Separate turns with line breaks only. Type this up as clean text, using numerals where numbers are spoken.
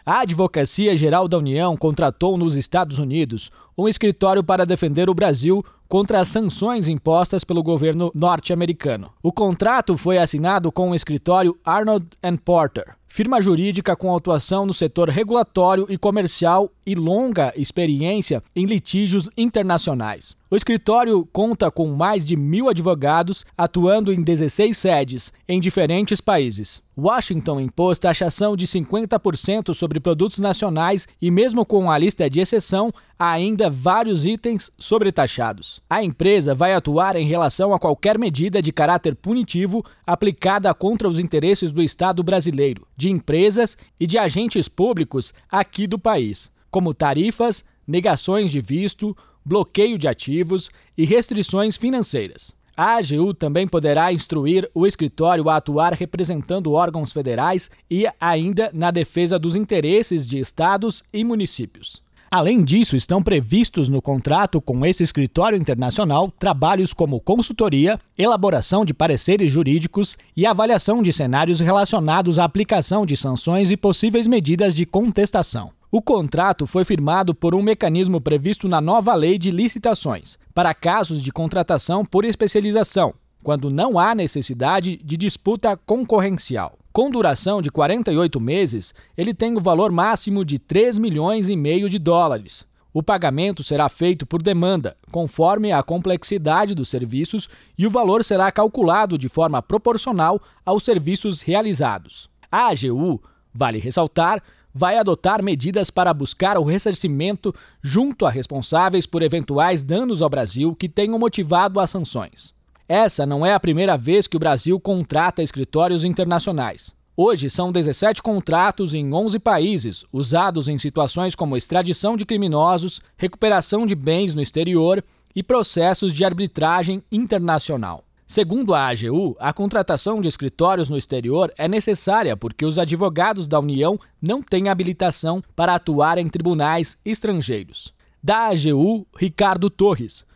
A Advocacia Geral da União contratou nos Estados Unidos um escritório para defender o Brasil contra as sanções impostas pelo governo norte-americano. O contrato foi assinado com o escritório Arnold & Porter, firma jurídica com atuação no setor regulatório e comercial e longa experiência em litígios internacionais. O escritório conta com mais de 1.000 advogados atuando em 16 sedes em diferentes países. Washington impôs taxação de 50% sobre produtos nacionais e, mesmo com a lista de exceção, há ainda vários itens sobretaxados. A empresa vai atuar em relação a qualquer medida de caráter punitivo aplicada contra os interesses do Estado brasileiro, de empresas e de agentes públicos aqui do país, como tarifas, negações de visto, bloqueio de ativos e restrições financeiras. A AGU também poderá instruir o escritório a atuar representando órgãos federais e ainda na defesa dos interesses de estados e municípios. Além disso, estão previstos no contrato com esse escritório internacional trabalhos como consultoria, elaboração de pareceres jurídicos e avaliação de cenários relacionados à aplicação de sanções e possíveis medidas de contestação. O contrato foi firmado por um mecanismo previsto na nova Lei de Licitações, para casos de contratação por especialização, quando não há necessidade de disputa concorrencial. Com duração de 48 meses, ele tem o valor máximo de 3,5 milhões de dólares. O pagamento será feito por demanda, conforme a complexidade dos serviços, e o valor será calculado de forma proporcional aos serviços realizados. A AGU, vale ressaltar, vai adotar medidas para buscar o ressarcimento junto a responsáveis por eventuais danos ao Brasil que tenham motivado as sanções. Essa não é a primeira vez que o Brasil contrata escritórios internacionais. Hoje são 17 contratos em 11 países, usados em situações como extradição de criminosos, recuperação de bens no exterior e processos de arbitragem internacional. Segundo a AGU, a contratação de escritórios no exterior é necessária porque os advogados da União não têm habilitação para atuar em tribunais estrangeiros. Da AGU, Ricardo Torres,